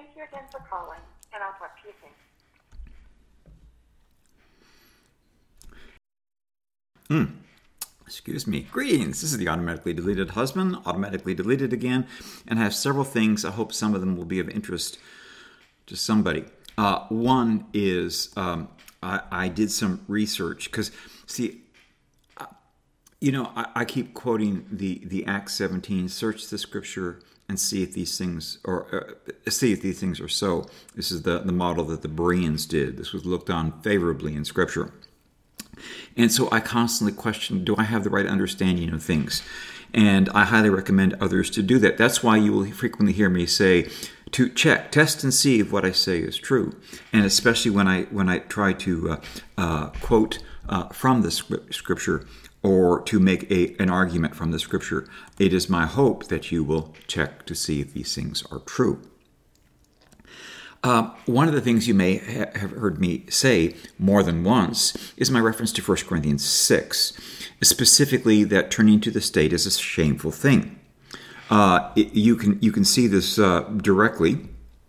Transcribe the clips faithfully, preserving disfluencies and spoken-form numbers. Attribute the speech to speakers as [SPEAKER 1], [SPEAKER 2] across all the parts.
[SPEAKER 1] Thank you again for calling, and I'll talk to you soon.
[SPEAKER 2] Hmm. Excuse me. Greetings. This is the Automatically Deleted Husband, automatically deleted again, and I have several things. I hope some of them will be of interest to somebody. Uh, one is um, I, I did some research because, see, uh, you know, I, I keep quoting the, the Acts seventeen, search the scripture and see if these things, or uh, see if these things are so. This is the, the model that the Bereans did. This was looked on favorably in scripture. And so I constantly question, do I have the right understanding of things? And I highly recommend others to do that. That's why you will frequently hear me say to check, test, and see if what I say is true. And especially when I when I try to uh, uh, quote uh, from the scripture or to make a, an argument from the scripture, it is my hope that you will check to see if these things are true. Uh, one of the things you may ha- have heard me say more than once is my reference to First Corinthians six, specifically that turning to the state is a shameful thing. Uh, it, you can you can see this uh, directly,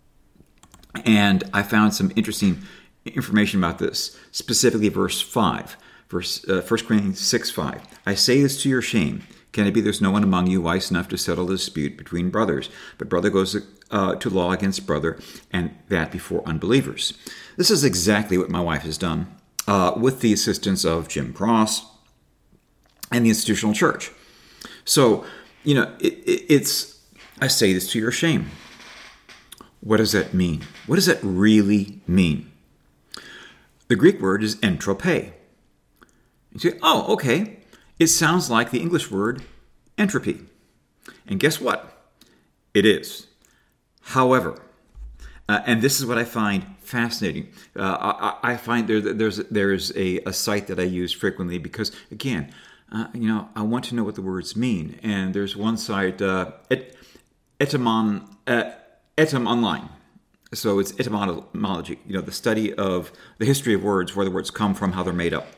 [SPEAKER 2] and I found some interesting information about this, specifically verse five, verse uh, First Corinthians six five. I say this to your shame. Can it be there's no one among you wise enough to settle the dispute between brothers? But brother goes uh, to law against brother, and that before unbelievers. This is exactly what my wife has done uh, with the assistance of Jim Cross and the institutional church. So, you know, it, it, it's, I say this to your shame. What does that mean? What does that really mean? The Greek word is entropē. You say, oh, okay. It sounds like the English word entropy. And guess what? It is. However, uh, and this is what I find fascinating. Uh, I, I find there, there's there's a, a site that I use frequently because, again, uh, you know, I want to know what the words mean. And there's one site, uh, et, etymon, uh, Etym Online. So it's etymology, you know, the study of the history of words, where the words come from, how they're made up.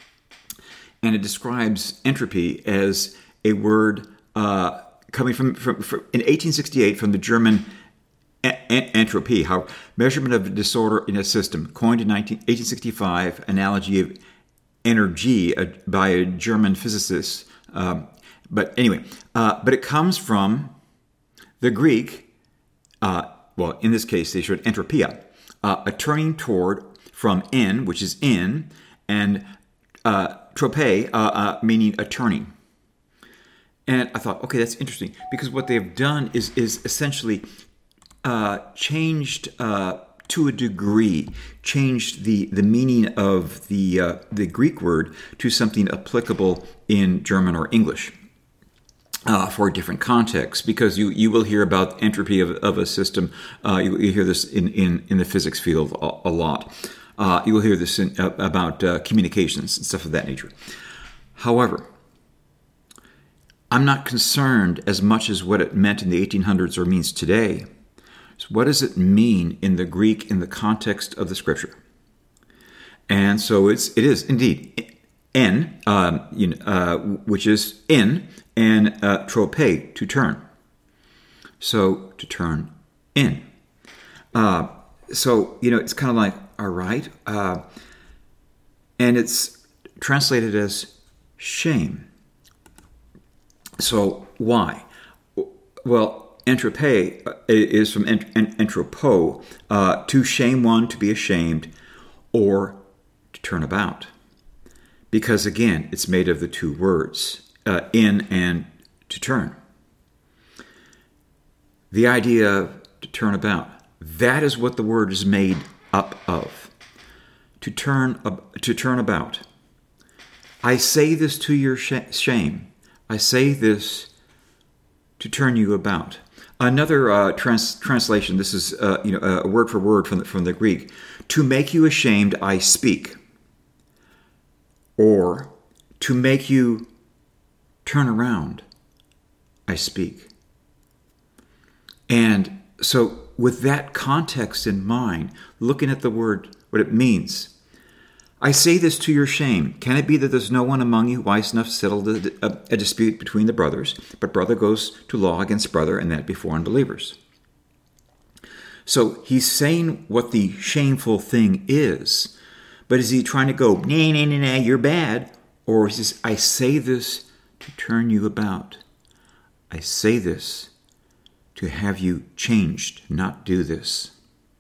[SPEAKER 2] And it describes entropy as a word uh, coming from, from, from, in eighteen sixty-eight, from the German entropy, how measurement of a disorder in a system, coined in eighteen sixty-five, analogy of energy uh, by a German physicist. Um, but anyway, uh, but it comes from the Greek, uh, well, in this case, they showed entropia, uh, a turning toward from en, which is in, and uh, tropē, uh, uh, meaning a turning. And I thought, okay, that's interesting, because what they've done is is essentially uh, changed uh, to a degree, changed the, the meaning of the uh, the Greek word to something applicable in German or English uh, for a different context. Because you, you will hear about entropy of, of a system. Uh, you, you hear this in, in, in the physics field a, a lot. Uh, you will hear this in, uh, about uh, communications and stuff of that nature. However, I'm not concerned as much as what it meant in the eighteen hundreds or means today. So what does it mean in the Greek in the context of the Scripture? And so it's it is indeed en, um, you know, uh, which is in, and uh, tropē, to turn. So to turn in. Uh, so you know, it's kind of like, all right, uh, and it's translated as shame. So why? Well, entropē is from ent- entropo, uh, to shame one, to be ashamed, or to turn about. Because again, it's made of the two words, uh, in and to turn. The idea of to turn about, that is what the word is made up of. To turn, uh, to turn about. I say this to your sh- shame. I say this to turn you about. Another uh, trans- translation, this is uh, you know uh, word for word from the, from the Greek. To make you ashamed, I speak. Or, to make you turn around, I speak. And so with that context in mind, looking at the word, what it means, I say this to your shame. Can it be that there's no one among you wise enough to settle a, a, a dispute between the brothers, but brother goes to law against brother, and that before unbelievers? So he's saying what the shameful thing is, but is he trying to go, nah, nah, nah, nah, you're bad? Or is this, I say this to turn you about. I say this to have you changed, not do this.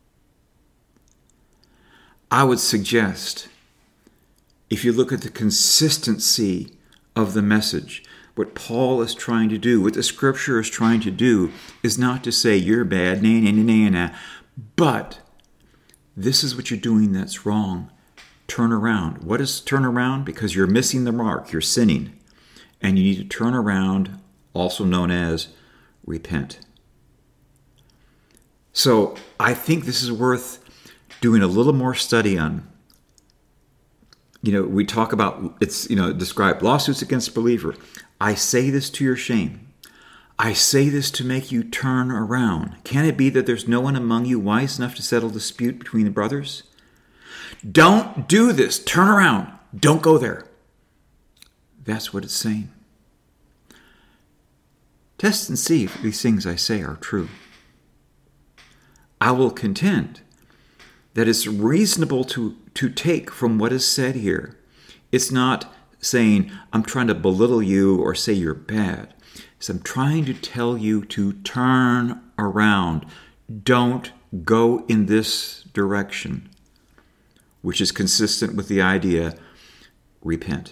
[SPEAKER 2] I would suggest, if you look at the consistency of the message, what Paul is trying to do, what the Scripture is trying to do, is not to say you're bad, nah, nah, nah, nah, nah, but this is what you're doing that's wrong. Turn around. What is turn around? Because you're missing the mark. You're sinning. And you need to turn around, also known as repent. So I think this is worth doing a little more study on. You know, we talk about, it's, you know, describe lawsuits against believer. I say this to your shame. I say this to make you turn around. Can it be that there's no one among you wise enough to settle dispute between the brothers? Don't do this. Turn around. Don't go there. That's what it's saying. Test and see if these things I say are true. I will contend that it's reasonable to, to take from what is said here. It's not saying, I'm trying to belittle you or say you're bad. It's I'm trying to tell you to turn around. Don't go in this direction, which is consistent with the idea, repent.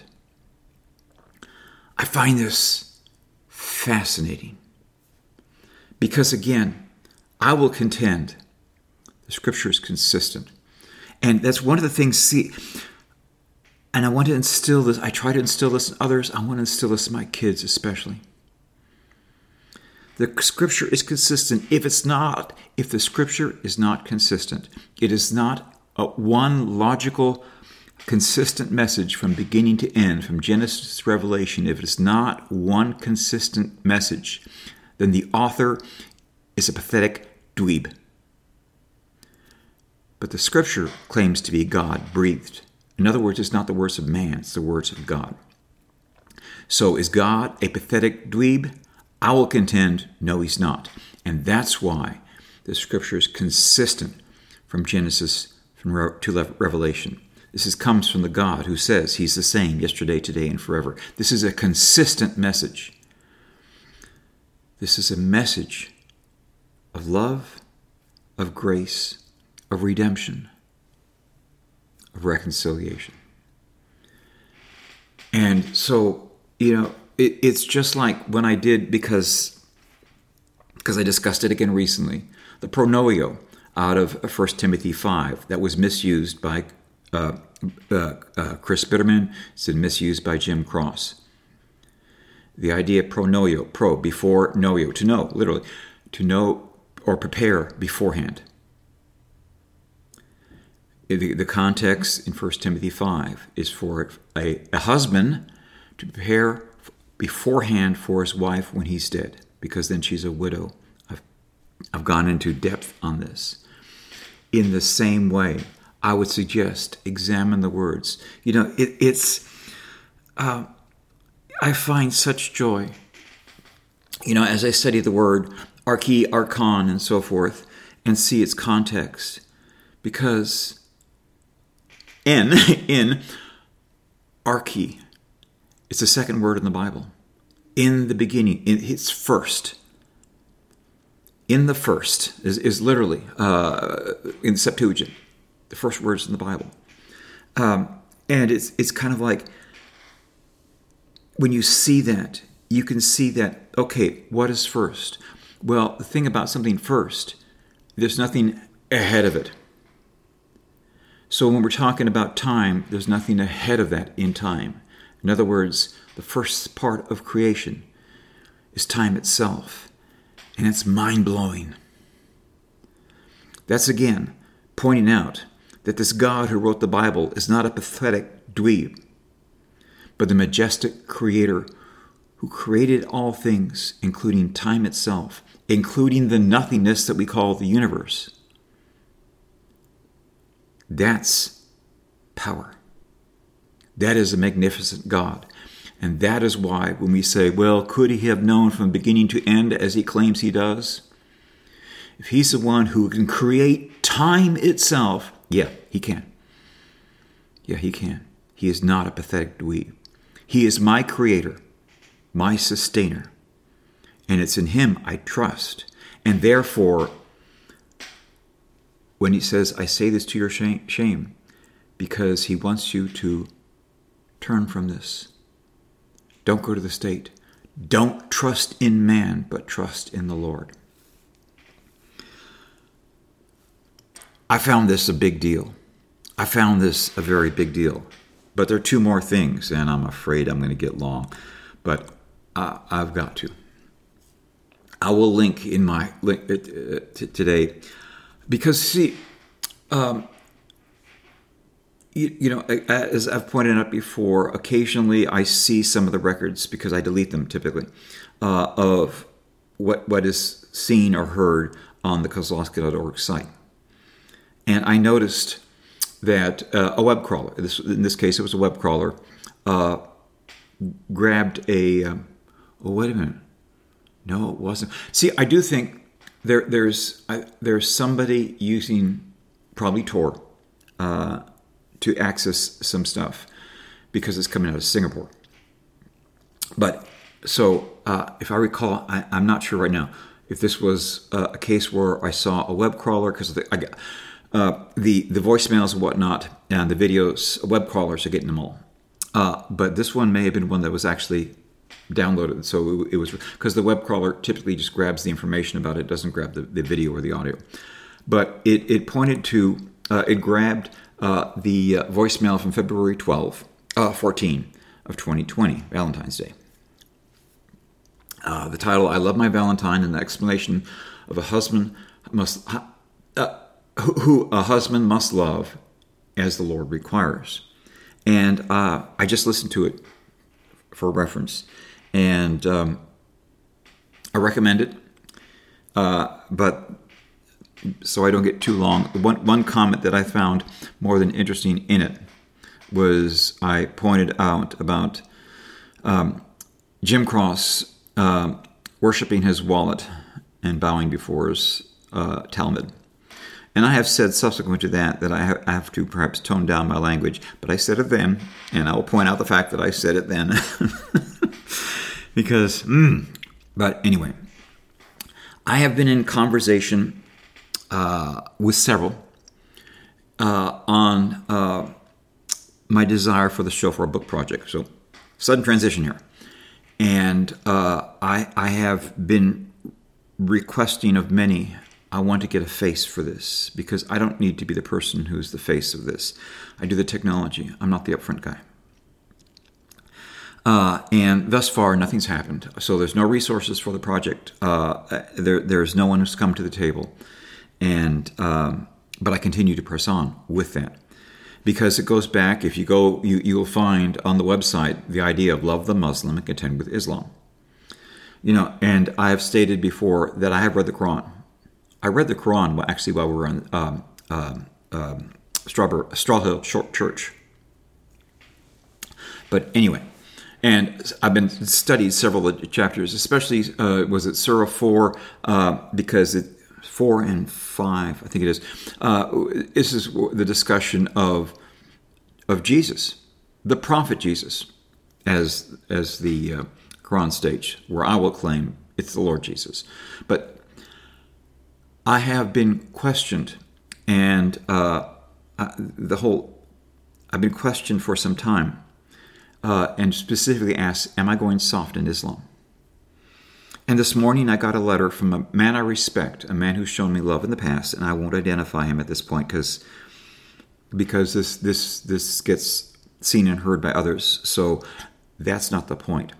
[SPEAKER 2] I find this fascinating because, again, I will contend the Scripture is consistent. And that's one of the things, see, and I want to instill this, I try to instill this in others, I want to instill this in my kids especially. The Scripture is consistent. If it's not, if the Scripture is not consistent, it is not a one logical, consistent message from beginning to end, from Genesis to Revelation, if it's not one consistent message, then the author is a pathetic dweeb. But the Scripture claims to be God-breathed. In other words, it's not the words of man, it's the words of God. So is God a pathetic dweeb? I will contend, no, he's not. And that's why the Scripture is consistent from Genesis to Revelation. This is, comes from the God who says he's the same yesterday, today, and forever. This is a consistent message. This is a message of love, of grace, of redemption, of reconciliation. And so, you know, it, it's just like when I did, because, because I discussed it again recently, the pronoio out of First Timothy five that was misused by uh, uh, uh, Chris Bitterman. It's been misused by Jim Cross. The idea pronoio, pro, before noio, to know, literally, to know or prepare beforehand. The, the context in First Timothy five is for a, a husband to prepare beforehand for his wife when he's dead, because then she's a widow. I've, I've gone into depth on this. In the same way, I would suggest examine the words. You know, it, it's, uh, I find such joy, you know, as I study the word archi, archon, and so forth, and see its context, because in, in archi, it's the second word in the Bible. In the beginning, it's first. In the first is, is literally, uh, in the Septuagint, the first words in the Bible. Um, and it's it's kind of like, when you see that, you can see that, okay, what is first? Well, the thing about something first, there's nothing ahead of it. So when we're talking about time, there's nothing ahead of that in time. In other words, the first part of creation is time itself, and it's mind-blowing. That's again pointing out that this God who wrote the Bible is not a pathetic dweeb, but the majestic creator who created all things, including time itself, including the nothingness that we call the universe. That's power. That is a magnificent God. And that is why when we say, well, could he have known from beginning to end as he claims he does? if he's the one who can create time itself, yeah, he can. Yeah, he can. He is not a pathetic dweeb. He is my creator, my sustainer. And it's in him I trust. And therefore, when he says, I say this to your shame, because he wants you to turn from this. Don't go to the state. Don't trust in man, but trust in the Lord. I found this a big deal. I found this a very big deal. But there are two more things, and I'm afraid I'm going to get long. But uh, I've got to. I will link in my link uh, t- today. Because, see, um, you, you know, as I've pointed out before, occasionally I see some of the records, because I delete them typically, uh, of what what is seen or heard on the Kozlowski dot org site. And I noticed that uh, a web crawler, this, in this case it was a web crawler, uh, grabbed a, um, oh, wait a minute. No, it wasn't. See, I do think there there's I, there's somebody using probably Tor uh, to access some stuff because it's coming out of Singapore. But so uh, if I recall, I, I'm not sure right now if this was uh, a case where I saw a web crawler, because I got uh, the the voicemails and whatnot and the videos, web crawlers are getting them all. Uh, but this one may have been one that was actually downloaded. So it, it was because the web crawler typically just grabs the information about it, doesn't grab the, the video or the audio. But it, it pointed to, uh, it grabbed uh, the uh, voicemail from February twelfth, uh, fourteen of twenty twenty, Valentine's Day. Uh, the title, I Love My Valentine, and the explanation of a husband must, uh, who, who a husband must love as the Lord requires. And uh, I just listened to it for reference. And um, I recommend it. Uh, but so I don't get too long, one, one comment that I found more than interesting in it was I pointed out about um, Jim Cross uh, worshiping his wallet and bowing before his uh, Talmud. And I have said subsequent to that that I have to perhaps tone down my language, but I said it then, and I will point out the fact that I said it then. because, mm, but anyway, I have been in conversation uh, with several uh, on uh, my desire for the Shofar book project. So, sudden transition here. And uh, I, I have been requesting of many, I want to get a face for this, because I don't need to be the person who's the face of this. I do the technology. I'm not the upfront guy. Uh, and thus far, nothing's happened. So there's no resources for the project. Uh, there, there's no one who's come to the table. And um, but I continue to press on with that. Because it goes back, if you go, you, you will find on the website the idea of love the Muslim and contend with Islam. You know, and I have stated before that I have read the Quran. I read the Quran actually while we were in um, um, um, Strawberry, Straw Hill Short Church. But anyway, and I've been studied several chapters, especially uh, was it Surah four, uh, because it four and five, I think it is. Uh, this is the discussion of of Jesus, the prophet Jesus, as as the uh, Quran states, where I will claim it's the Lord Jesus, but I have been questioned, and uh, the whole, I've been questioned for some time, uh, and specifically asked, am I going soft in Islam? And this morning I got a letter from a man I respect, a man who's shown me love in the past, and I won't identify him at this point because because this this this gets seen and heard by others, so that's not the point.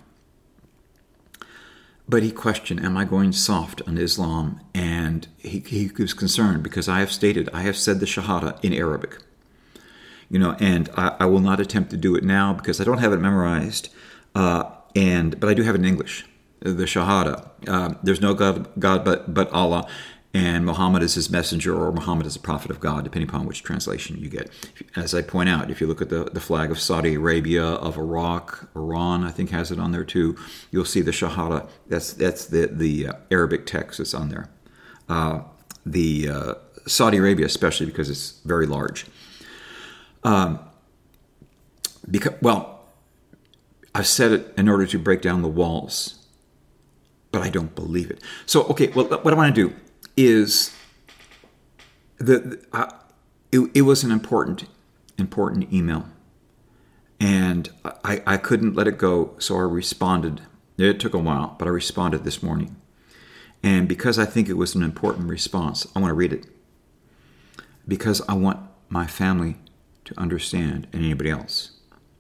[SPEAKER 2] But he questioned, am I going soft on Islam? And he, he was concerned because I have stated, I have said the Shahada in Arabic. You know, and I, I will not attempt to do it now because I don't have it memorized. Uh, and but I do have it in English, the Shahada. Uh, there's no God, God but, but Allah, and Muhammad is his messenger, or Muhammad is a prophet of God, depending upon which translation you get. As I point out, if you look at the, the flag of Saudi Arabia, of Iraq, Iran, I think has it on there too, you'll see the Shahada. That's that's the, the uh, Arabic text that's on there. Uh, the uh, Saudi Arabia, especially because it's very large. Um, because well, I've said it in order to break down the walls, but I don't believe it. So, okay, well, what I want to do is the uh, it, it was an important important email, and I, I couldn't let it go, so I responded. It took a while, but I responded this morning. And because I think it was an important response, I want to read it. Because I want my family to understand, and anybody else.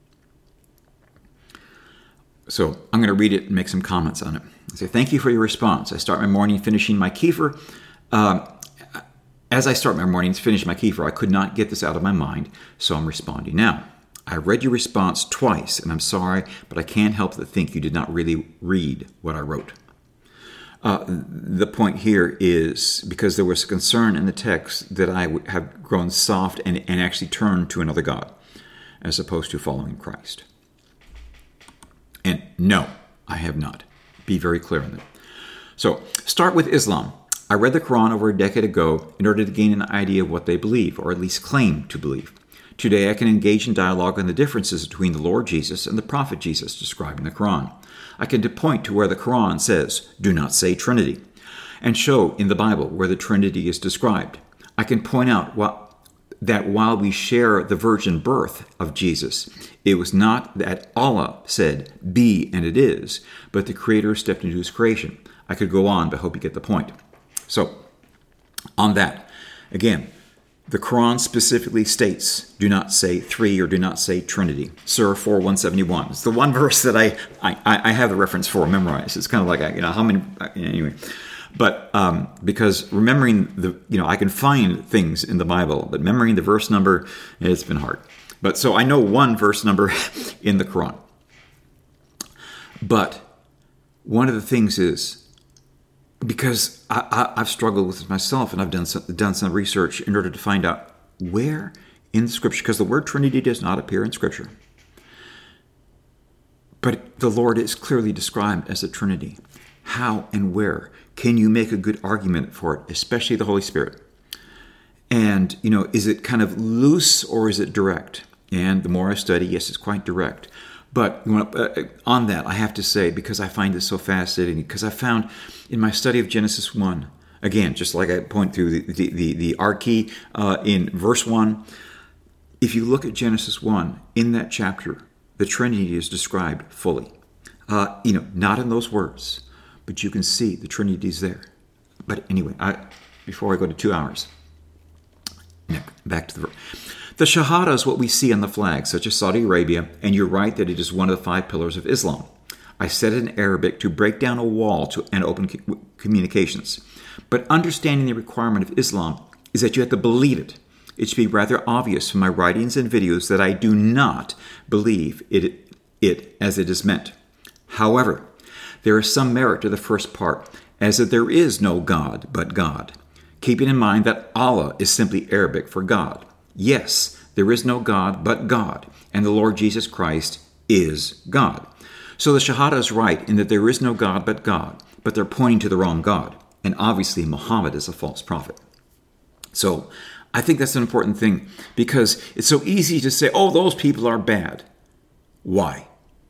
[SPEAKER 2] So I'm going to read it and make some comments on it. I say, thank you for your response. I start my morning finishing my kefir. Um, as I start my mornings, finish my kefir, I could not get this out of my mind, so I'm responding now. I read your response twice, and I'm sorry, but I can't help but think you did not really read what I wrote. Uh, the point here is because there was concern in the text that I would have grown soft and, and actually turned to another God, as opposed to following Christ. And no, I have not. Be very clear on that. So, start with Islam. I read the Quran over a decade ago in order to gain an idea of what they believe, or at least claim to believe. Today I can engage in dialogue on the differences between the Lord Jesus and the Prophet Jesus described in the Quran. I can point to where the Quran says, do not say Trinity, and show in the Bible where the Trinity is described. I can point out what, that while we share the virgin birth of Jesus, it was not that Allah said, be and it is, but the Creator stepped into his creation. I could go on, but I hope you get the point. So, on that, again, the Quran specifically states, do not say three or do not say Trinity. Surah four one seventy-one. It's the one verse that I, I, I have the reference for memorized. It's kind of like, you know, how many, anyway. But um, because remembering the, you know, I can find things in the Bible, but remembering the verse number, it's been hard. But so I know one verse number in the Quran. But one of the things is, because I, I, I've struggled with this myself, and I've done some, done some research in order to find out where in the Scripture, because the word Trinity does not appear in Scripture. But the Lord is clearly described as a Trinity. How and where can you make a good argument for it, especially the Holy Spirit? And, you know, is it kind of loose or is it direct? And the more I study, yes, it's quite direct. But you know, uh, on that, I have to say, because I find this so fascinating, because I found in my study of Genesis one, again, just like I point through the, the, the, the arche uh, in verse one, if you look at Genesis one, in that chapter, the Trinity is described fully. Uh, you know, not in those words, but you can see the Trinity is there. But anyway, I, before I go to two hours, back to the verse. The Shahada is what we see on the flag, such as Saudi Arabia, and you're right that it is one of the five pillars of Islam. I said it in Arabic to break down a wall to, and open communications. But understanding the requirement of Islam is that you have to believe it. It should be rather obvious from my writings and videos that I do not believe it, it as it is meant. However, there is some merit to the first part, as that there is no God but God, keeping in mind that Allah is simply Arabic for God. Yes, there is no God but God, and the Lord Jesus Christ is God. So the Shahada is right in that there is no God but God, but they're pointing to the wrong God, and obviously Muhammad is a false prophet. So I think that's an important thing, because it's so easy to say, oh, those people are bad. Why?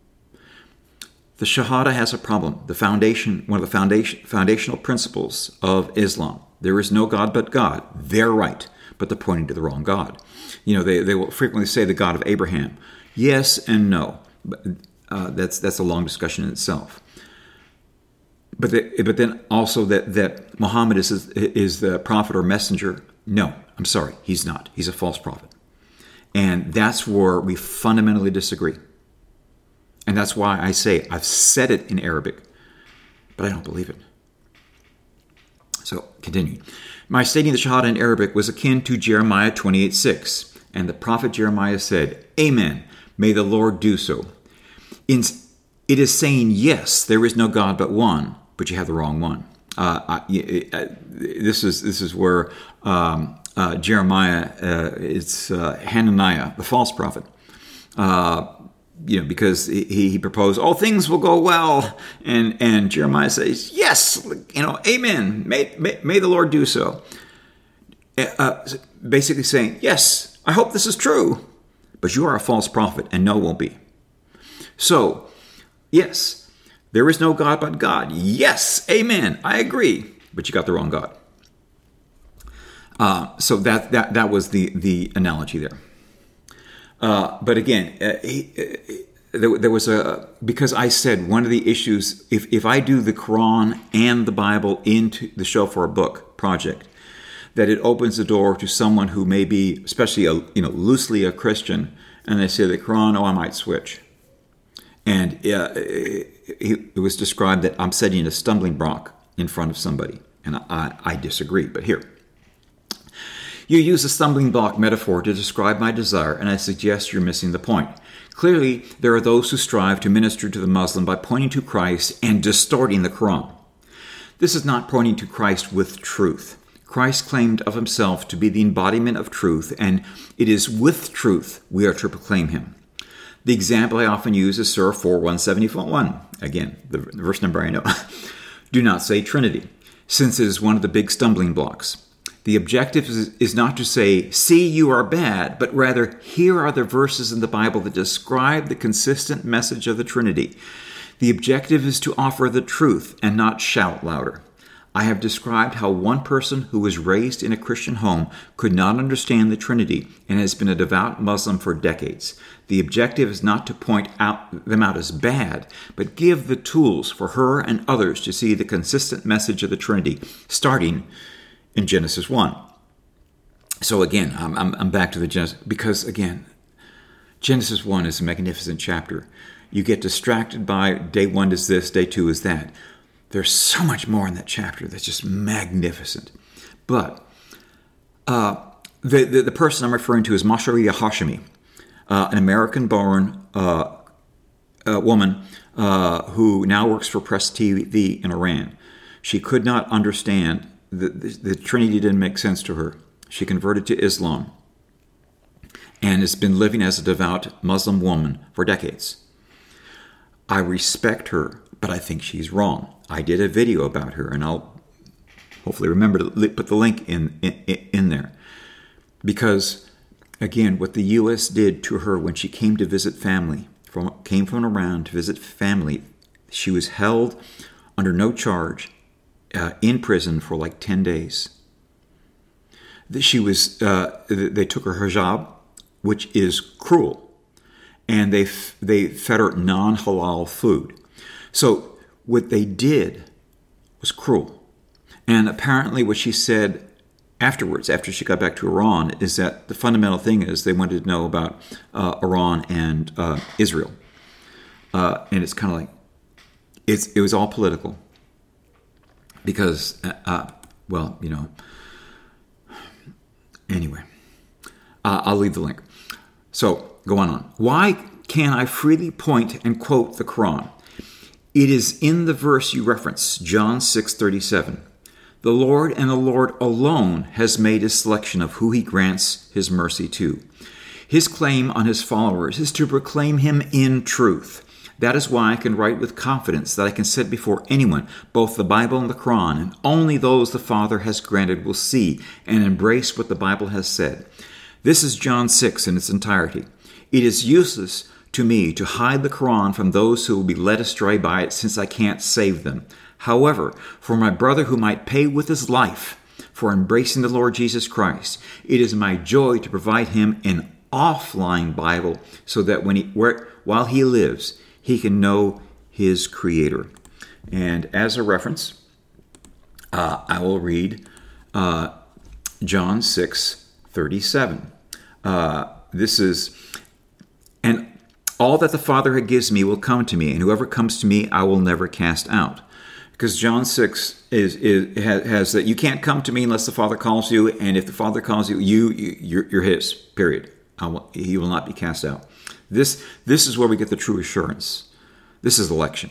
[SPEAKER 2] The Shahada has a problem. The foundation, one of the foundation, foundational principles of Islam, there is no God but God. They're right, but they're pointing to the wrong God. You know, they, they will frequently say the God of Abraham. Yes and no. But, uh, that's that's a long discussion in itself. But the, but then also that, that Muhammad is is the prophet or messenger. No, I'm sorry, he's not. He's a false prophet. And that's where we fundamentally disagree. And that's why I say, I've said it in Arabic, but I don't believe it. So, continue. My stating the Shahada in Arabic was akin to Jeremiah twenty-eight six. And the prophet Jeremiah said, Amen, may the Lord do so. In, it is saying, yes, there is no God but one, but you have the wrong one. Uh, I, I, this is this is where um, uh, Jeremiah, uh, it's uh, Hananiah, the false prophet, uh, you know, because he, he proposed, all things will go well. And, and Jeremiah says, yes, you know, amen. May, may, may the Lord do so. Uh, basically saying, yes, I hope this is true, but you are a false prophet and no won't be. So, yes, there is no God but God. Yes, amen. I agree, but you got the wrong God. Uh, so that, that, that was the, the analogy there. Uh, but again, uh, he, uh, there, there was a, because I said one of the issues, if, if I do the Quran and the Bible into the Show for a Book project, that it opens the door to someone who may be, especially a, you know, loosely a Christian, and they say the Quran, oh, I might switch. And uh, it, it was described that I'm setting a stumbling block in front of somebody, and I, I disagree. But here, you use a stumbling block metaphor to describe my desire, and I suggest you're missing the point. Clearly, there are those who strive to minister to the Muslim by pointing to Christ and distorting the Quran. This is not pointing to Christ with truth. Christ claimed of himself to be the embodiment of truth, and it is with truth we are to proclaim him. The example I often use is Surah four one seventy-one. Again, the verse number I know. Do not say Trinity, since it is one of the big stumbling blocks. The objective is, is not to say, see, you are bad, but rather, here are the verses in the Bible that describe the consistent message of the Trinity. The objective is to offer the truth and not shout louder. I have described how one person who was raised in a Christian home could not understand the Trinity and has been a devout Muslim for decades. The objective is not to point out them out as bad, but give the tools for her and others to see the consistent message of the Trinity, starting in Genesis one. So again, I'm, I'm, I'm back to the Genesis, because again, Genesis one is a magnificent chapter. You get distracted by day one is this, day two is that. There's so much more in that chapter that's just magnificent. But uh, the, the, the person I'm referring to is Masharia Hashemi, uh, an American-born uh, uh, woman uh, who now works for Press T V in Iran. She could not understand, the, the, the Trinity didn't make sense to her. She converted to Islam and has been living as a devout Muslim woman for decades. I respect her, but I think she's wrong. I did a video about her, and I'll hopefully remember to put the link in, in, in there. Because, again, what the U S did to her when she came to visit family, from, came from Iran to visit family, she was held under no charge uh, in prison for like ten days. She was, uh, they took her hijab, which is cruel, and they they fed her non-halal food. So what they did was cruel. And apparently what she said afterwards, after she got back to Iran, is that the fundamental thing is they wanted to know about uh, Iran and uh, Israel. Uh, and it's kind of like, it's, it was all political. Because, uh, uh, well, you know, anyway, uh, I'll leave the link. So, go on on. Why can I freely point and quote the Quran? It is in the verse you reference, John six thirty-seven. The Lord and the Lord alone has made a selection of who he grants his mercy to. His claim on his followers is to proclaim him in truth. That is why I can write with confidence that I can set before anyone both the Bible and the Quran, and only those the Father has granted will see and embrace what the Bible has said. This is John six in its entirety. It is useless to me to hide the Quran from those who will be led astray by it, since I can't save them. However, for my brother who might pay with his life for embracing the Lord Jesus Christ, it is my joy to provide him an offline Bible so that when he, where, while he lives, he can know his Creator. And as a reference, uh, I will read uh, John six thirty-seven. Uh, this is, and all that the Father gives me will come to me, and whoever comes to me I will never cast out. Because John six is, is has that you can't come to me unless the Father calls you, and if the Father calls you, you, you you're, you're his, period. I will, he will not be cast out. This, this is where we get the true assurance. This is election.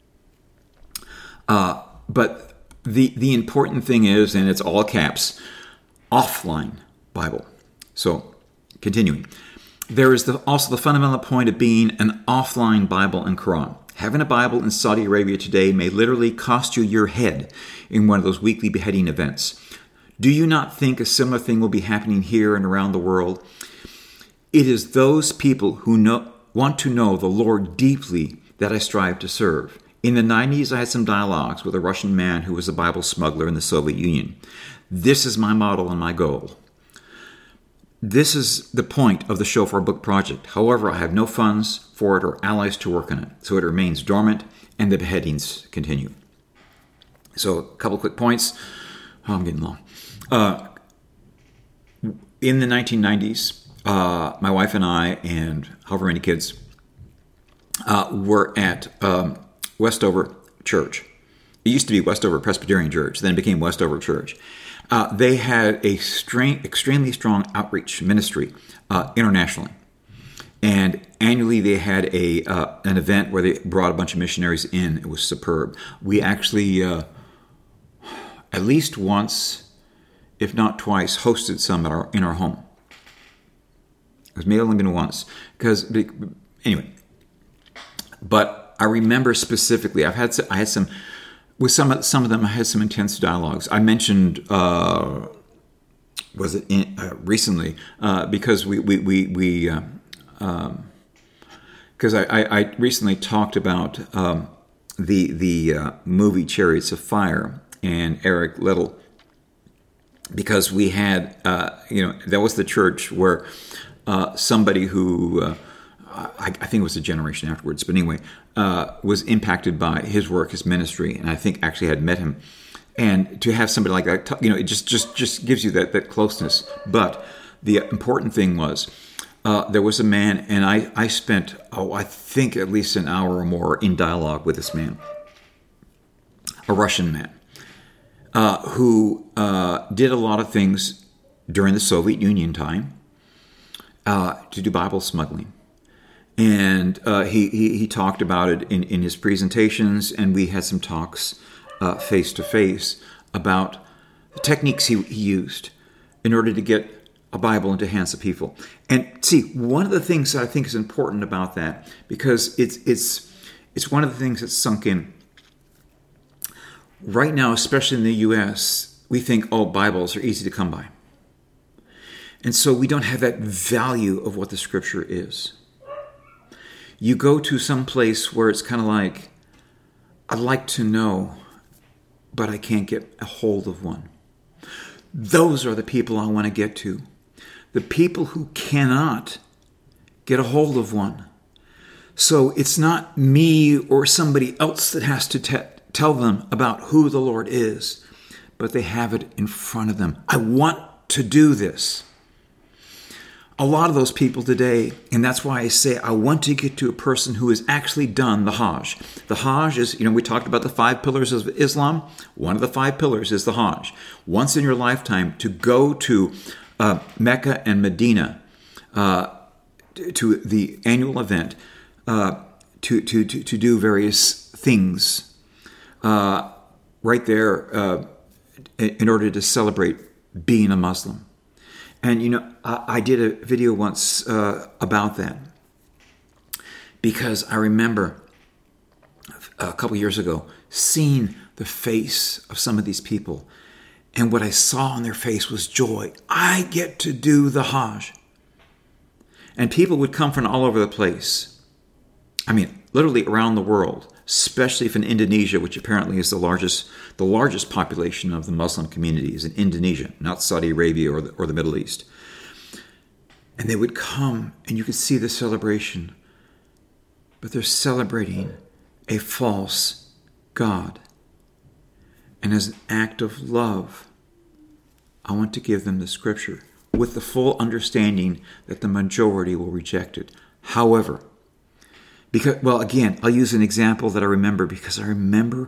[SPEAKER 2] Uh, but the, the important thing is, and it's all caps, offline Bible. So, continuing. there is the, also the fundamental point of being an offline Bible and Quran. Having a Bible in Saudi Arabia today may literally cost you your head in one of those weekly beheading events. Do you not think a similar thing will be happening here and around the world? It is those people who know, want to know the Lord deeply that I strive to serve. In the nineties, I had some dialogues with a Russian man who was a Bible smuggler in the Soviet Union. This is my model and my goal. This is the point of the Shofar Book Project. However, I have no funds for it or allies to work on it, so it remains dormant and the beheadings continue. So, a couple quick points. Oh, I'm getting long. Uh, in the nineteen nineties, uh, my wife and I, and however many kids, uh, were at um, Westover Church. It used to be Westover Presbyterian Church, then it became Westover Church. Uh, they had a strain, extremely strong outreach ministry uh, internationally. And annually they had a uh, an event where they brought a bunch of missionaries in. It was superb. We actually, uh, at least once, if not twice, hosted some at our, in our home. It was maybe only been once. Because, anyway. But I remember specifically, I've had I had some... With some of, some of them, I had some intense dialogues. I mentioned, uh, was it in, uh, recently, uh, because we, we, we, we uh, um, because I, I, I recently talked about um, the the uh, movie Chariots of Fire and Eric Liddell, because we had, uh, you know, that was the church where uh, somebody who, uh, I, I think it was a generation afterwards, but anyway, Uh, was impacted by his work, his ministry, and I think actually had met him. And to have somebody like that, you know, it just just, just gives you that, that closeness. But the important thing was, uh, there was a man, and I, I spent, oh, I think at least an hour or more in dialogue with this man, a Russian man, uh, who uh, did a lot of things during the Soviet Union time uh, to do Bible smuggling. And uh, he, he he talked about it in, in his presentations, and we had some talks uh, face-to-face about the techniques he, he used in order to get a Bible into the hands of people. And see, one of the things that I think is important about that, because it's it's it's one of the things that's sunk in. Right now, especially in the U S, we think, oh, Bibles are easy to come by. And so we don't have that value of what the Scripture is. You go to some place where it's kind of like, I'd like to know, but I can't get a hold of one. Those are the people I want to get to. The people who cannot get a hold of one. So it's not me or somebody else that has to te- tell them about who the Lord is, but they have it in front of them. I want to do this. A lot of those people today, and that's why I say I want to get to a person who has actually done the Hajj. The Hajj is, you know, we talked about the five pillars of Islam. One of the five pillars is the Hajj. Once in your lifetime, to go to uh, Mecca and Medina, uh, to the annual event, uh, to, to, to, to do various things uh, right there uh, in order to celebrate being a Muslim. And, you know, I, I did a video once uh, about that because I remember a couple years ago seeing the face of some of these people. And what I saw on their face was joy. I get to do the Hajj. And people would come from all over the place. I mean, literally around the world, especially from Indonesia, which apparently is the largest the largest population of the Muslim community is in Indonesia, not Saudi Arabia or the, or the Middle East. And they would come, and you could see the celebration. But they're celebrating a false God. And as an act of love, I want to give them the Scripture with the full understanding that the majority will reject it. However, because, well, again, I'll use an example that I remember because I remember,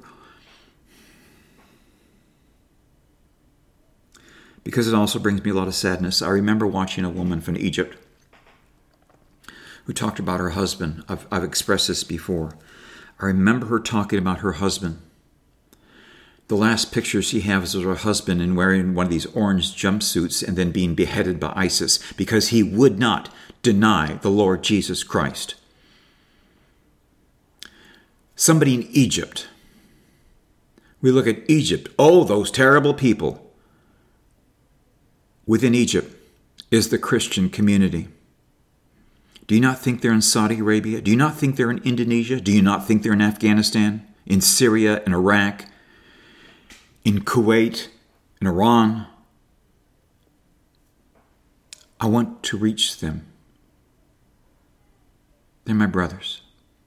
[SPEAKER 2] because it also brings me a lot of sadness. I remember watching a woman from Egypt who talked about her husband. I've, I've expressed this before. I remember her talking about her husband. The last picture she has of her husband and wearing one of these orange jumpsuits and then being beheaded by ISIS because he would not deny the Lord Jesus Christ. Somebody in Egypt. We look at Egypt. Oh, those terrible people. Within Egypt is the Christian community. Do you not think they're in Saudi Arabia? Do you not think they're in Indonesia? Do you not think they're in Afghanistan, in Syria, in Iraq, in Kuwait, in Iran? I want to reach them. They're my brothers.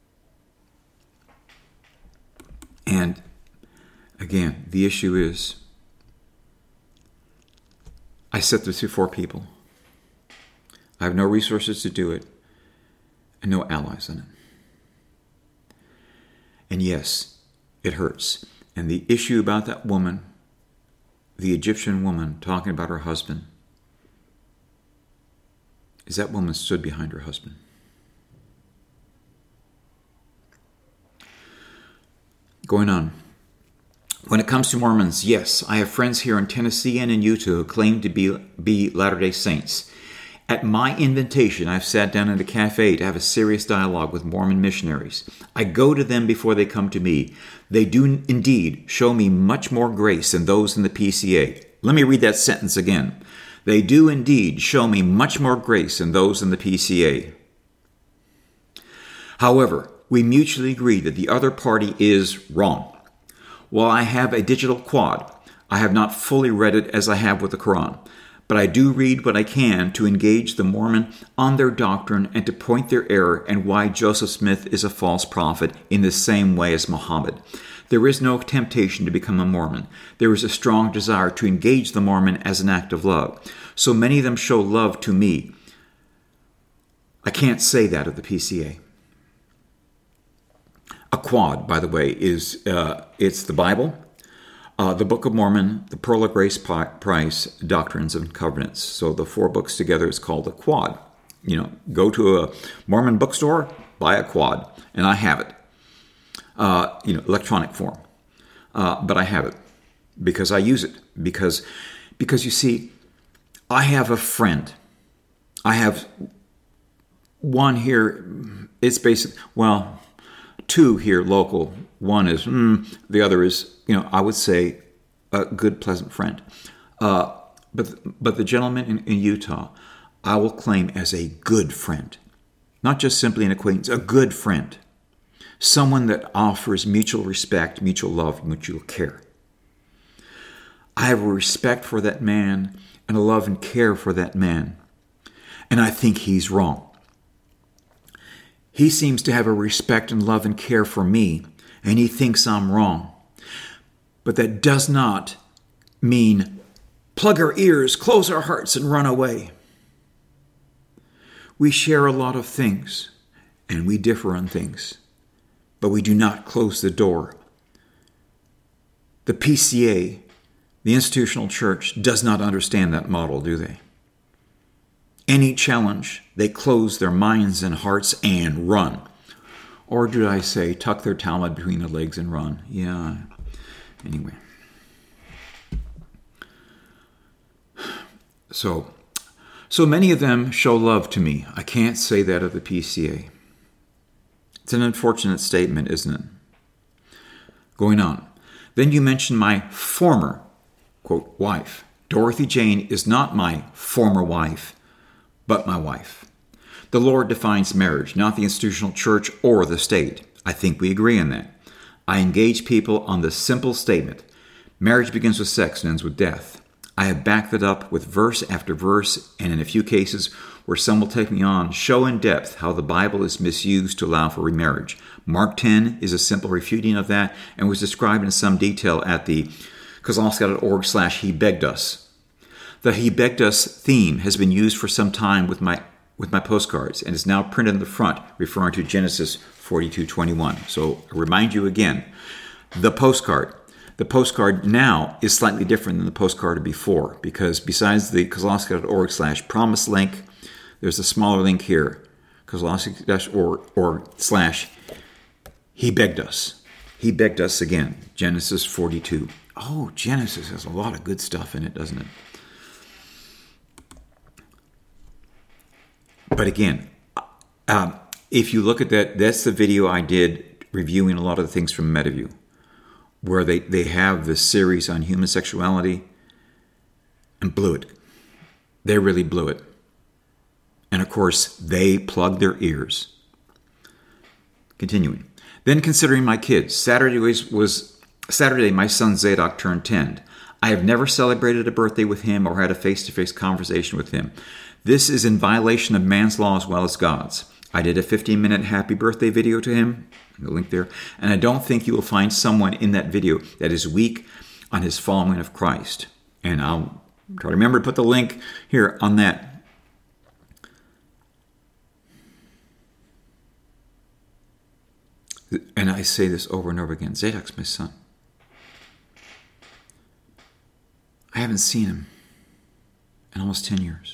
[SPEAKER 2] And again, the issue is, I set this before people. I have no resources to do it and no allies in it. And yes, it hurts. And the issue about that woman, the Egyptian woman talking about her husband, is that woman stood behind her husband. Going on. When it comes to Mormons, yes, I have friends here in Tennessee and in Utah who claim to be, be Latter-day Saints. At my invitation, I've sat down in a cafe to have a serious dialogue with Mormon missionaries. I go to them before they come to me. They do indeed show me much more grace than those in the P C A. Let me read that sentence again. They do indeed show me much more grace than those in the P C A. However, we mutually agree that the other party is wrong. While I have a digital quad, I have not fully read it as I have with the Quran, but I do read what I can to engage the Mormon on their doctrine and to point their error and why Joseph Smith is a false prophet in the same way as Muhammad. There is no temptation to become a Mormon. There is a strong desire to engage the Mormon as an act of love. So many of them show love to me. I can't say that of the P C A. A quad, by the way, is uh, it's the Bible, uh, the Book of Mormon, the Pearl of Grace Price, Doctrines and Covenants. So the four books together is called a quad. You know, go to a Mormon bookstore, buy a quad, and I have it. Uh, you know, electronic form, uh, but I have it because I use it. Because, because you see, I have a friend. I have one here. It's basic. Well. Two here local. One is, mm, the other is, you know, I would say a good, pleasant friend. Uh, but but the gentleman in, in Utah, I will claim as a good friend. Not just simply an acquaintance, a good friend. Someone that offers mutual respect, mutual love, mutual care. I have a respect for that man and a love and care for that man. And I think he's wrong. He seems to have a respect and love and care for me, and he thinks I'm wrong. But that does not mean plug our ears, close our hearts, and run away. We share a lot of things, and we differ on things, but we do not close the door. The P C A, the institutional church, does not understand that model, do they? Any challenge, they close their minds and hearts and run. Or did I say, tuck their Talmud between their legs and run? Yeah. Anyway. So, so many of them show love to me. I can't say that of the P C A. It's an unfortunate statement, isn't it? Going on. Then you mention my former, quote, wife. Dorothy Jane is not my former wife, but my wife. The Lord defines marriage, not the institutional church or the state. I think we agree on that. I engage people on the simple statement, marriage begins with sex and ends with death. I have backed it up with verse after verse, and in a few cases where some will take me on, show in depth how the Bible is misused to allow for remarriage. Mark ten is a simple refuting of that and was described in some detail at the kozlowski.org slash he begged us. The He Begged Us theme has been used for some time with my with my postcards and is now printed in the front, referring to Genesis forty-two twenty-one. So I remind you again, the postcard. The postcard now is slightly different than the postcard before, because besides the kozlowski.org slash promise link, there's a smaller link here, kozlowski.org slash He Begged Us. He Begged Us again, Genesis forty-two. Oh, Genesis has a lot of good stuff in it, doesn't it? But again, um, if you look at that, that's the video I did reviewing a lot of the things from MetaView, where they, they have this series on human sexuality and blew it. They really blew it. And of course, they plugged their ears. Continuing. Then considering my kids, Saturday was, was Saturday my son Zadok turned ten. I have never celebrated a birthday with him or had a face-to-face conversation with him. This is in violation of man's law as well as God's. I did a fifteen-minute happy birthday video to him, the link there, and I don't think you will find someone in that video that is weak on his following of Christ. And I'll try to remember to put the link here on that. And I say this over and over again. Zadok's my son. I haven't seen him in almost ten years.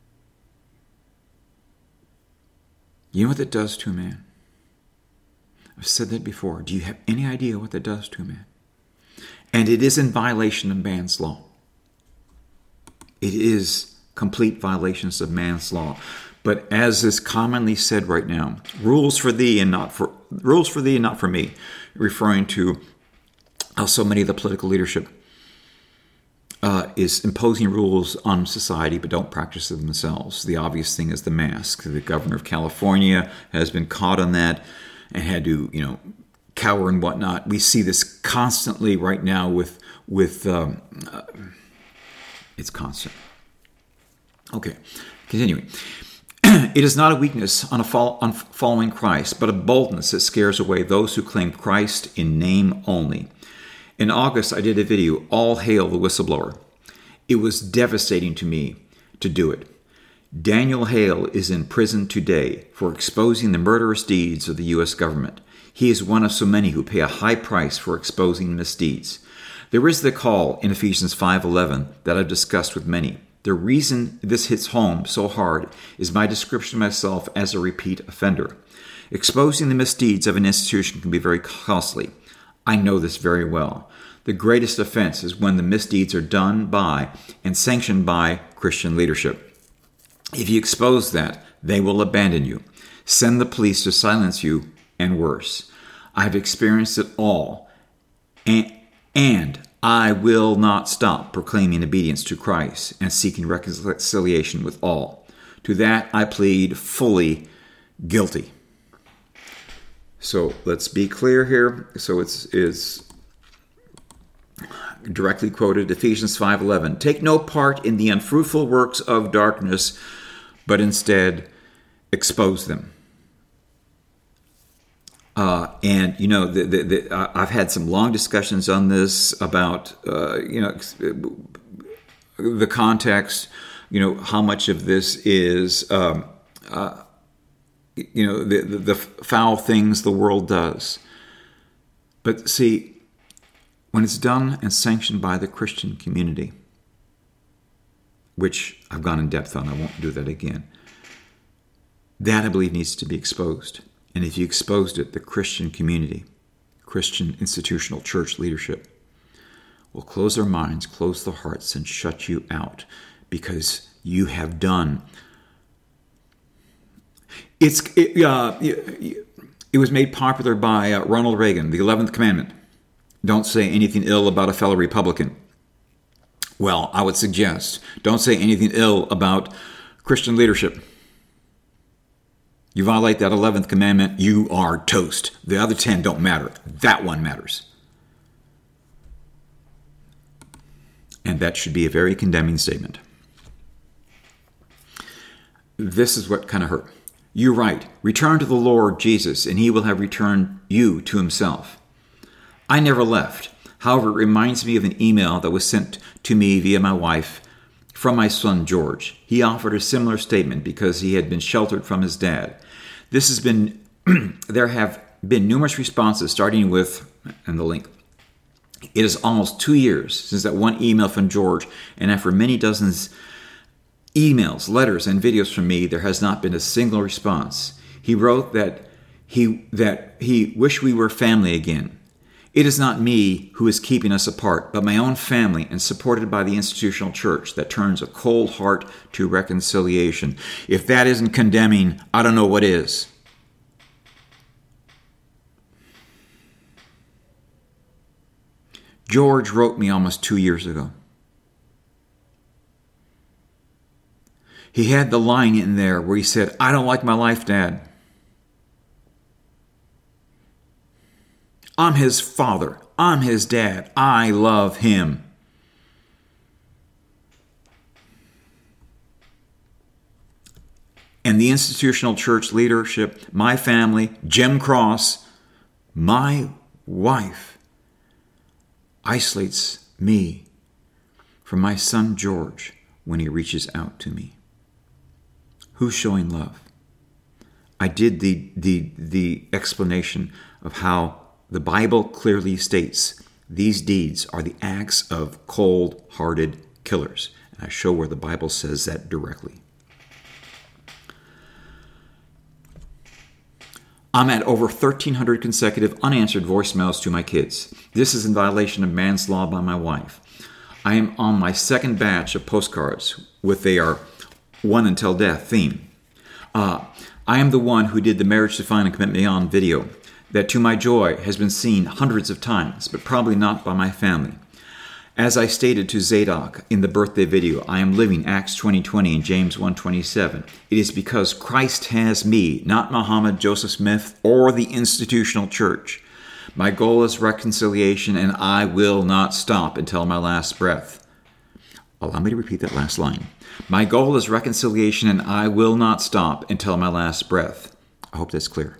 [SPEAKER 2] You know what that does to a man? I've said that before. Do you have any idea what that does to a man? And it is in violation of man's law. It is complete violations of man's law. But as is commonly said right now, rules for thee and not for rules for thee and not for me, referring to how so many of the political leadership uh, is imposing rules on society but don't practice them themselves. The obvious thing is the mask. The governor of California has been caught on that and had to, you know, cower and whatnot. We see this constantly right now with with um, uh, it's constant. Okay, continuing. It is not a weakness on, a fo- on following Christ, but a boldness that scares away those who claim Christ in name only. In August, I did a video, All Hail the Whistleblower. It was devastating to me to do it. Daniel Hale is in prison today for exposing the murderous deeds of the U S government. He is one of so many who pay a high price for exposing misdeeds. There is the call in Ephesians five eleven that I've discussed with many. The reason this hits home so hard is my description of myself as a repeat offender. Exposing the misdeeds of an institution can be very costly. I know this very well. The greatest offense is when the misdeeds are done by and sanctioned by Christian leadership. If you expose that, they will abandon you, send the police to silence you, and worse. I've experienced it all, and, and I will not stop proclaiming obedience to Christ and seeking reconciliation with all. To that I plead fully guilty. So let's be clear here. So it's is directly quoted Ephesians five eleven. Take no part in the unfruitful works of darkness, but instead expose them. Uh, and, you know, the, the, the, I've had some long discussions on this about, uh, you know, the context, you know, how much of this is, um, uh, you know, the, the, the foul things the world does. But see, when it's done and sanctioned by the Christian community, which I've gone in depth on, I won't do that again, that I believe needs to be exposed. And if you exposed it, the Christian community, Christian institutional church leadership will close their minds, close their hearts, and shut you out because you have done. It's it, uh, it was made popular by uh, Ronald Reagan, the eleventh commandment. Don't say anything ill about a fellow Republican. Well, I would suggest don't say anything ill about Christian leadership. You violate that eleventh commandment, you are toast. The other ten don't matter. That one matters. And that should be a very condemning statement. This is what kind of hurt. You write, return to the Lord Jesus, and he will have returned you to himself. I never left. However, it reminds me of an email that was sent to me via my wife from my son George. He offered a similar statement because he had been sheltered from his dad. This has been, there have been numerous responses starting with, and the link. It is almost two years since that one email from George, and after many dozens emails, letters, and videos from me, there has not been a single response. He wrote that he that he wished we were family again. It is not me who is keeping us apart, but my own family and supported by the institutional church that turns a cold heart to reconciliation. If that isn't condemning, I don't know what is. George wrote me almost two years ago. He had the line in there where he said, "I don't like my life, Dad. I'm his father. I'm his dad. I love him." And the institutional church leadership, my family, Jim Cross, my wife, isolates me from my son George when he reaches out to me. Who's showing love? I did the, the, the explanation of how the Bible clearly states these deeds are the acts of cold-hearted killers. And I show where the Bible says that directly. I'm at over thirteen hundred consecutive unanswered voicemails to my kids. This is in violation of man's law by my wife. I am on my second batch of postcards with their one until death theme. Uh, I am the one who did the Marriage Defined and Commitment Beyond video that, to my joy, has been seen hundreds of times, but probably not by my family. As I stated to Zadok in the birthday video, I am living Acts twenty twenty and James one twenty-seven. It is because Christ has me, not Muhammad, Joseph Smith, or the institutional church. My goal is reconciliation, and I will not stop until my last breath. Allow me to repeat that last line. My goal is reconciliation, and I will not stop until my last breath. I hope that's clear.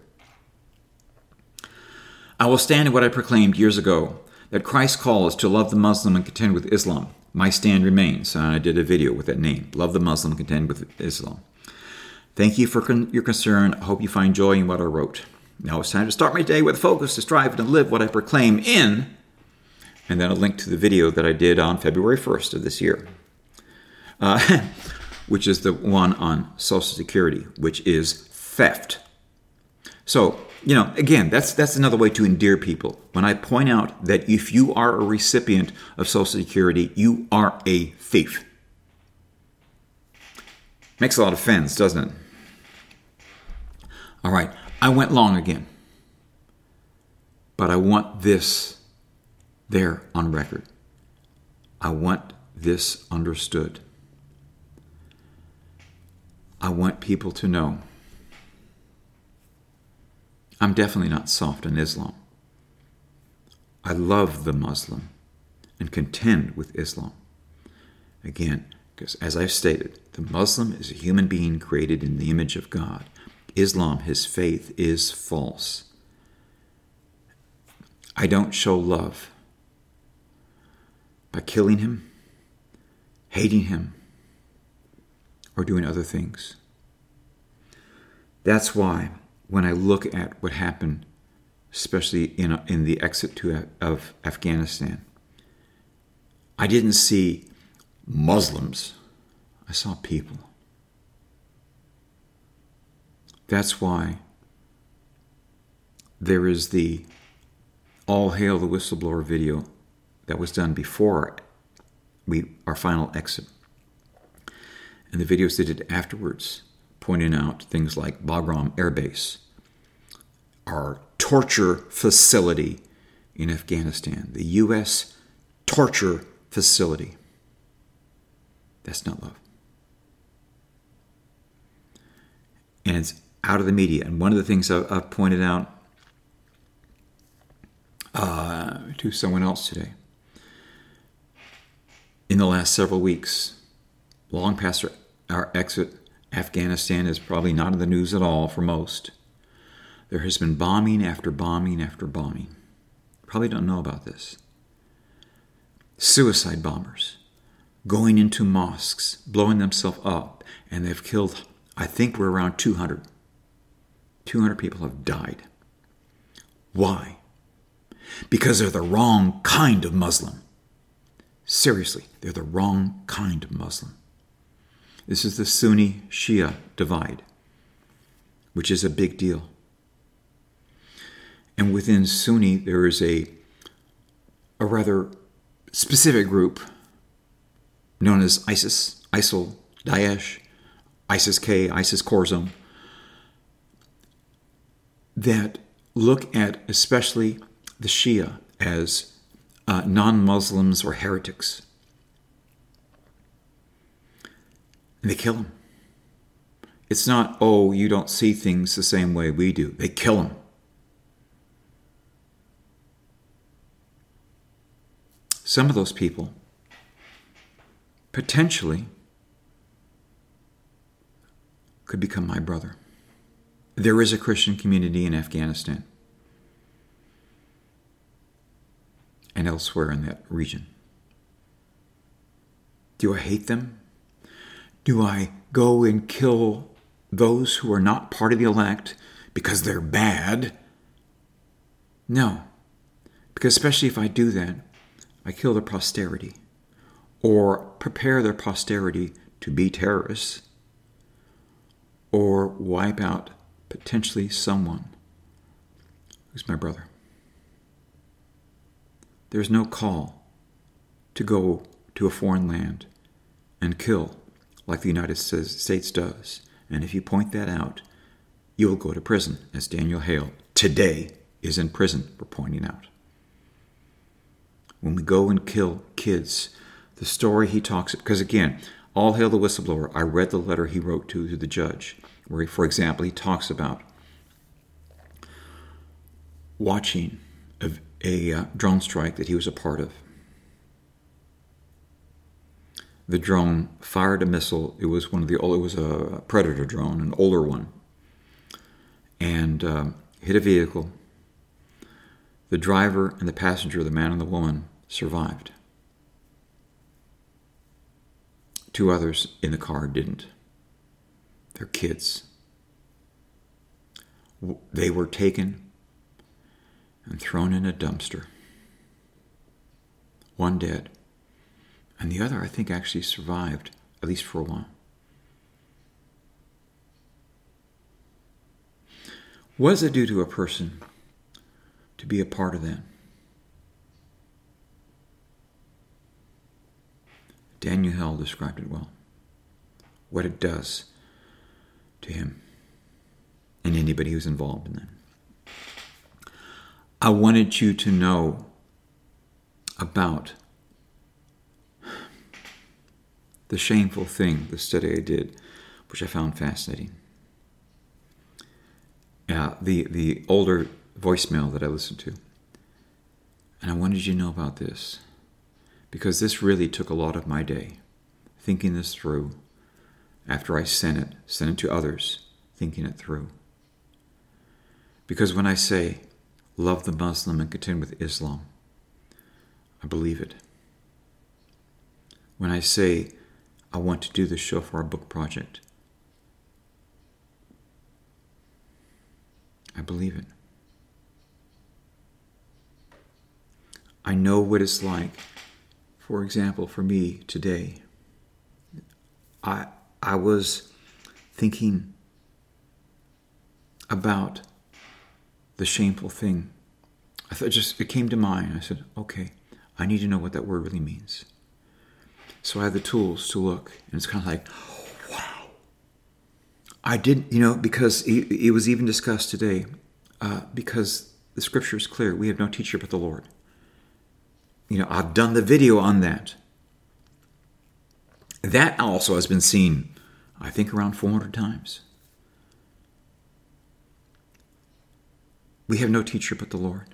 [SPEAKER 2] I will stand in what I proclaimed years ago, that Christ's call is to love the Muslim and contend with Islam. My stand remains, and I did a video with that name, Love the Muslim, Contend with Islam. Thank you for con- your concern. I hope you find joy in what I wrote. Now it's time to start my day with focus to strive to live what I proclaim in, and then a link to the video that I did on February first of this year, uh, which is the one on Social Security, which is theft. So, you know, again, that's that's another way to endear people. When I point out that if you are a recipient of Social Security, you are a thief. Makes a lot of sense, doesn't it? All right, I went long again. But I want this there on record. I want this understood. I want people to know I'm definitely not soft on Islam. I love the Muslim and contend with Islam. Again, because as I've stated, the Muslim is a human being created in the image of God. Islam, his faith, is false. I don't show love by killing him, hating him, or doing other things. That's why when I look at what happened, especially in in the exit to of Afghanistan, I didn't see Muslims. I saw people. That's why there is the All Hail the Whistleblower video that was done before we our final exit. And the videos they did afterwards, pointing out things like Bagram Air Base, our torture facility in Afghanistan, the U S torture facility. That's not love. And it's out of the media. And one of the things I've pointed out uh, to someone else today, in the last several weeks, long past our, our exit, Afghanistan is probably not in the news at all for most. There has been bombing after bombing after bombing. Probably don't know about this. Suicide bombers going into mosques, blowing themselves up, and they've killed, I think we're around two hundred. two hundred people have died. Why? Because they're the wrong kind of Muslim. Seriously, they're the wrong kind of Muslim. This is the Sunni-Shia divide, which is a big deal. And within Sunni, there is a a rather specific group known as ISIS, ISIL, Daesh, ISIS-K, ISIS-Core Zone, that look at especially the Shia as uh, non-Muslims or heretics. And they kill them. It's not, oh, you don't see things the same way we do. They kill them. Some of those people potentially could become my brother. There is a Christian community in Afghanistan and elsewhere in that region. Do I hate them? Do I go and kill those who are not part of the elect because they're bad? No. Because especially if I do that, I kill their posterity or prepare their posterity to be terrorists or wipe out potentially someone who's my brother. There's no call to go to a foreign land and kill like the United States does. And if you point that out, you will go to prison, as Daniel Hale today is in prison for pointing out. When we go and kill kids, the story he talks, because again, all hail the whistleblower. I read the letter he wrote to, to the judge, where, he, for example, he talks about watching a, a uh, drone strike that he was a part of. The drone fired a missile. It was one of the old, it was a Predator drone, an older one, and uh, hit a vehicle. The driver and the passenger, the man and the woman, survived. Two others in the car didn't. They're kids. They were taken and thrown in a dumpster. One dead. And the other, I think, actually survived, at least for a while. What does it do to a person to be a part of that? Daniel Hale described it well. What it does to him and anybody who's involved in that. I wanted you to know about the shameful thing, the study I did, which I found fascinating. Uh, the, the older voicemail that I listened to. And I wanted you to know about this, because this really took a lot of my day, thinking this through, after I sent it, sent it to others, thinking it through. Because when I say, love the Muslim and contend with Islam, I believe it. When I say, I want to do the Shofar book project, I believe it. I know what it's like, for example, for me today. I I was thinking about the shameful thing. I thought just it came to mind. I said, okay, I need to know what that word really means. So I had the tools to look, and it's kind of like, wow. I didn't, you know, because it, it was even discussed today, uh, because the scripture is clear. We have no teacher but the Lord. You know, I've done the video on that. That also has been seen, I think, around four hundred times. We have no teacher but the Lord.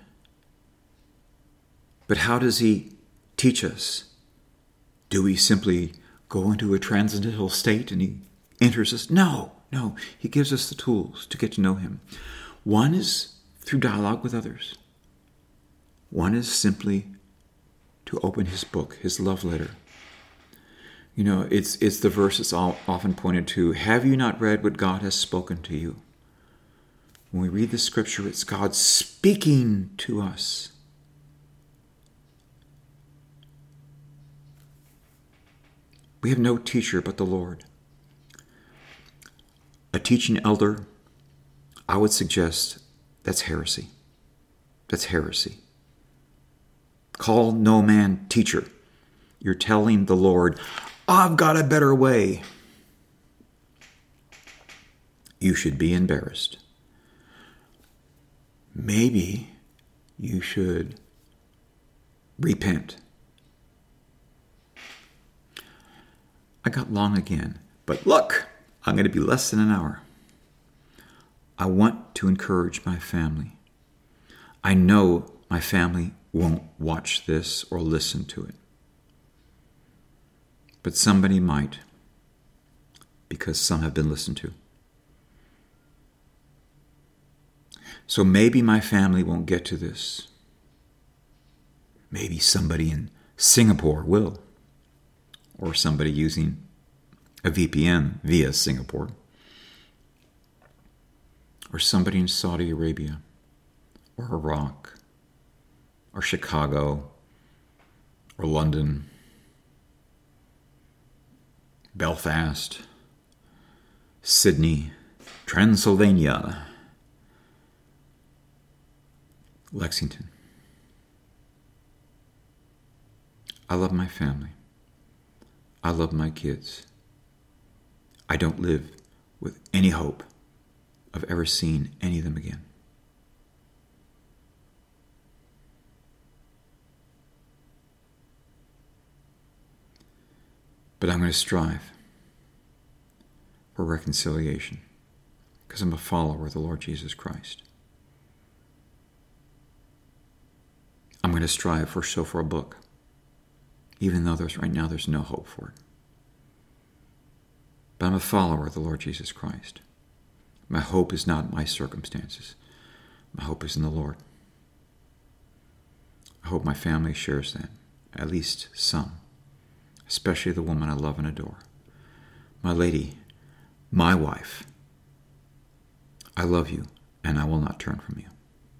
[SPEAKER 2] But how does he teach us? Do we simply go into a transcendental state and he enters us? No, no. He gives us the tools to get to know him. One is through dialogue with others. One is simply to open his book, his love letter. You know, it's it's the verse that's often pointed to. Have you not read what God has spoken to you? When we read the scripture, it's God speaking to us. We have no teacher but the Lord. A teaching elder, I would suggest that's heresy. That's heresy. Call no man teacher. You're telling the Lord, I've got a better way. You should be embarrassed. Maybe you should repent. I got long again, but look, I'm going to be less than an hour. I want to encourage my family. I know my family won't watch this or listen to it. But somebody might, because some have been listened to. So maybe my family won't get to this. Maybe somebody in Singapore will, or somebody using a V P N via Singapore, or somebody in Saudi Arabia, or Iraq, or Chicago, or London, Belfast, Sydney, Transylvania, Lexington. I love my family. I love my kids. I don't live with any hope of ever seeing any of them again. But I'm going to strive for reconciliation because I'm a follower of the Lord Jesus Christ. I'm going to strive for so for a book, even though there's right now there's no hope for it. But I'm a follower of the Lord Jesus Christ. My hope is not in my circumstances. My hope is in the Lord. I hope my family shares that, at least some, especially the woman I love and adore. My lady, my wife, I love you, and I will not turn from you.